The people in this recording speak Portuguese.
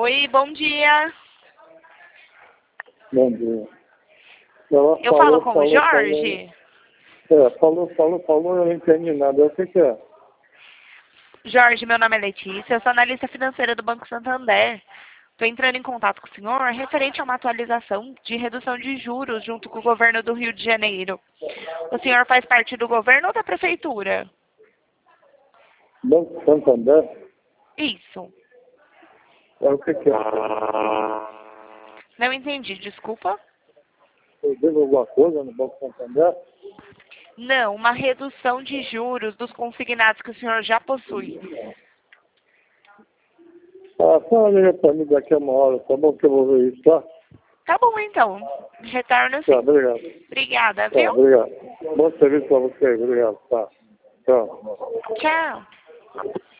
Oi, bom dia. Bom dia. Eu falo com o Jorge? Falou, eu não entendi nada. O que é? Jorge, meu nome é Letícia, eu sou analista financeira do Banco Santander. Estou entrando em contato com o senhor referente a uma atualização de redução de juros junto com o governo do Rio de Janeiro. O senhor faz parte do governo ou da prefeitura? Banco Santander? Isso. O que é? Não entendi, desculpa. Eu devo alguma coisa no Banco Santander? Não, uma redução de juros dos consignados que o senhor já possui. Só liga para mim daqui a uma hora, tá bom que eu vou ver isso, tá? Tá bom, então. Retorno Tá, sim. obrigado. Obrigada, Tá, viu? obrigado. Bom serviço para você, obrigado, tá. Tchau. Tchau.